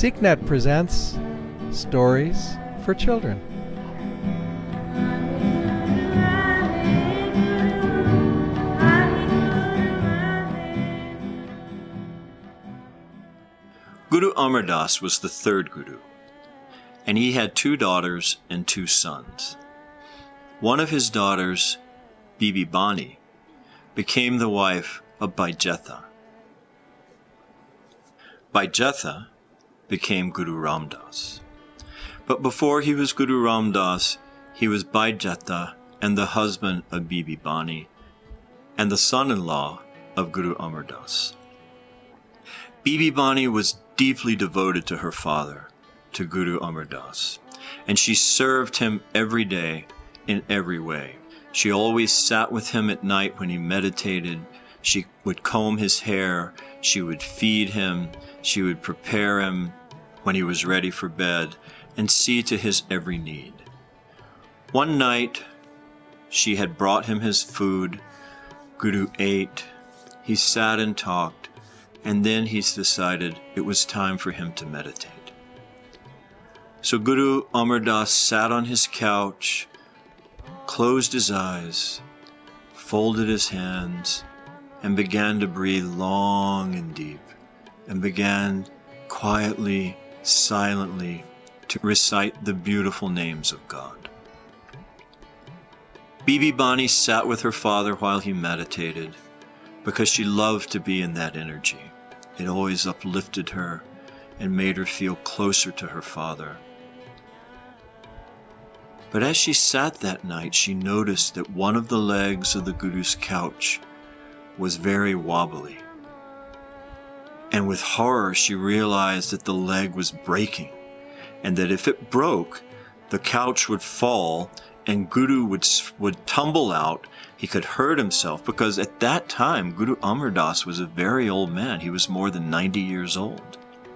SeekNet presents Stories for Children. Guru Amar Das was the third Guru, and he had 2 daughters and 2 sons. One of his daughters, Bibi Bani, became the wife of Baijetha. Baijetha became Guru Ram Das. But before he was Guru Ram Das, he was Baijetha and the husband of Bibi Bani and the son-in-law of Guru Amar Das. Bibi Bani was deeply devoted to her father, to Guru Amar Das, and she served him every day in every way. She always sat with him at night when he meditated. She would comb his hair, she would feed him, she would prepare him when he was ready for bed, and see to his every need. One night, she had brought him his food. Guru ate, he sat and talked, and then he decided it was time for him to meditate. So Guru Amar Das sat on his couch, closed his eyes, folded his hands, and began to breathe long and deep, and began quietly, silently to recite the beautiful names of God. Bibi Bani sat with her father while he meditated because she loved to be in that energy. It always uplifted her and made her feel closer to her father. But as she sat that night, she noticed that one of the legs of the Guru's couch was very wobbly. And with horror, she realized that the leg was breaking, and that if it broke, the couch would fall and Guru would tumble out. He could hurt himself, because at that time, Guru Amar Das was a very old man. He was more than 90 years old.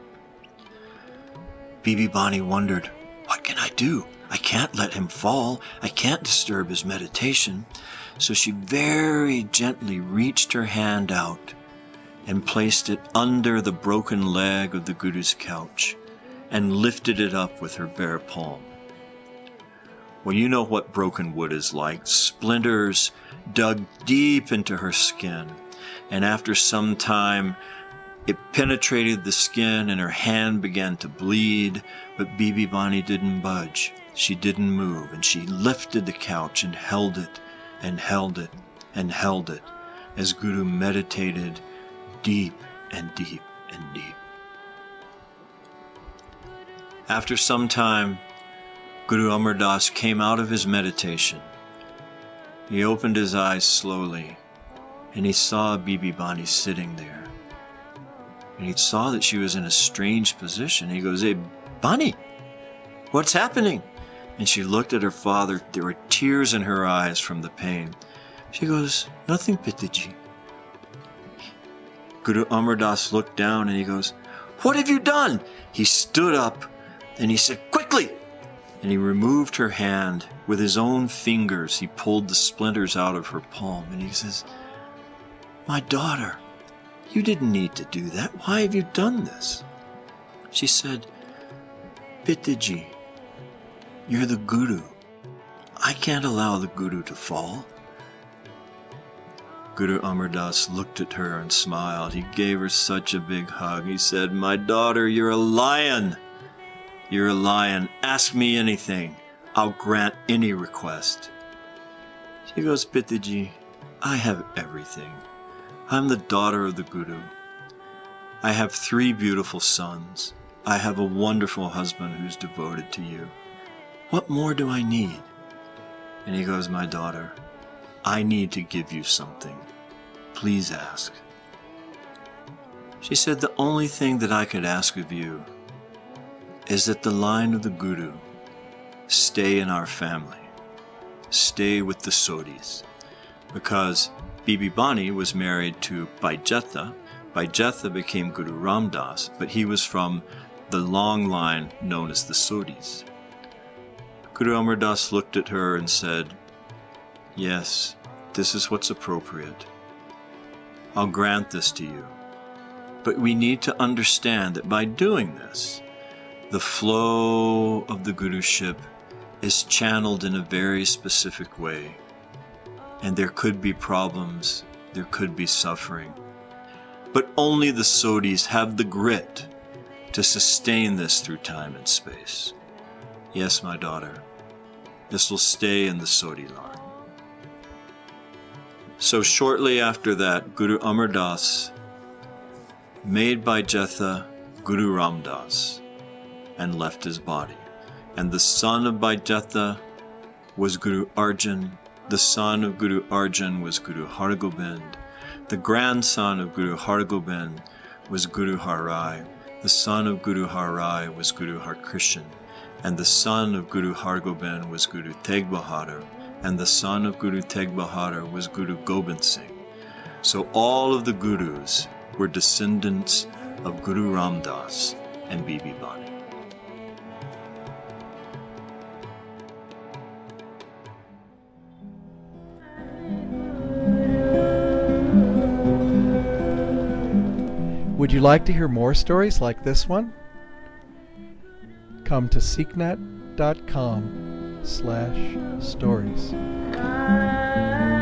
Bibi Bani wondered, what can I do? I can't let him fall. I can't disturb his meditation. So she very gently reached her hand out and placed it under the broken leg of the Guru's couch and lifted it up with her bare palm. Well, you know what broken wood is like. Splinters dug deep into her skin, and after some time, it penetrated the skin and her hand began to bleed, but Bibi Bani didn't budge. She didn't move, and she lifted the couch and held it and held it and held it as Guru meditated deep and deep and deep. After some time, Guru Amar Das came out of his meditation. He opened his eyes slowly, and he saw Bibi Bani sitting there. And he saw that she was in a strange position. He goes, "Hey, Bani, what's happening?" And she looked at her father. There were tears in her eyes from the pain. She goes, "Nothing, Pitaji." Guru Amar Das looked down and he goes, "What have you done?" He stood up and he said, "Quickly!" And he removed her hand. With his own fingers, he pulled the splinters out of her palm. And he says, "My daughter, you didn't need to do that. Why have you done this?" She said, "Pitaji, you're the Guru. I can't allow the Guru to fall." Guru Amar Das looked at her and smiled. He gave her such a big hug. He said, "My daughter, you're a lion. You're a lion. Ask me anything. I'll grant any request." She goes, "Pitaji, I have everything. I'm the daughter of the Guru. I have 3 beautiful sons. I have a wonderful husband who's devoted to you. What more do I need?" And he goes, "My daughter, I need to give you something. Please ask." She said, "The only thing that I could ask of you is that the line of the Guru stay in our family, stay with the Sodhis." Because Bibi Bani was married to Baijetha. Baijetha became Guru Ram Das, but he was from the long line known as the Sodhis. Guru Amar Das looked at her and said, "Yes, this is what's appropriate. I'll grant this to you. But we need to understand that by doing this, the flow of the Guruship is channeled in a very specific way. And there could be problems, there could be suffering. But only the Sodhis have the grit to sustain this through time and space. Yes, my daughter, this will stay in the Sodhi line. So shortly after that, Guru Amar Das made Baijetha Guru Ram Das and left his body. And the son of Baijetha was Guru Arjan. The son of Guru Arjan was Guru Hargobind. The grandson of Guru Hargobind was Guru Har Rai. The son of Guru Har Rai was Guru Har Krishan. And the son of Guru Hargobind was Guru Tegh Bahadur. And the son of Guru Tegh Bahadur was Guru Gobind Singh. So all of the Gurus were descendants of Guru Ram Das and Bibi Bani. Would you like to hear more stories like this one? Come to seeknet.com/stories.